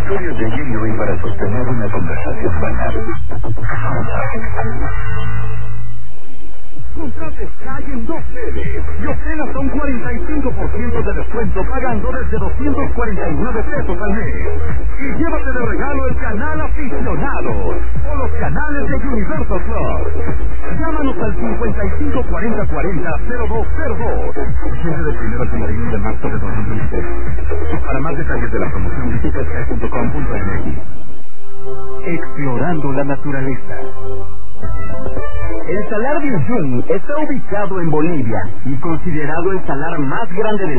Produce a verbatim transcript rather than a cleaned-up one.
Historias de ayer y hoy para sostener una conversación banal. Contrates Sky en dos sedes y obtén hasta un cuarenta y cinco por ciento de descuento pagando desde doscientos cuarenta y nueve pesos al mes. Y llévate de regalo el canal Aficionados o los canales de Universal Plus. Llámanos al cincuenta y cinco cuarenta cuarenta cero dos cero dos. Cierre del primero al treinta y uno de marzo de dos mil veinte. Para más detalles de la promoción visita sky punto com punto m x. Explorando la naturaleza. El Salar de Uyuni está ubicado en Bolivia y considerado el salar más grande del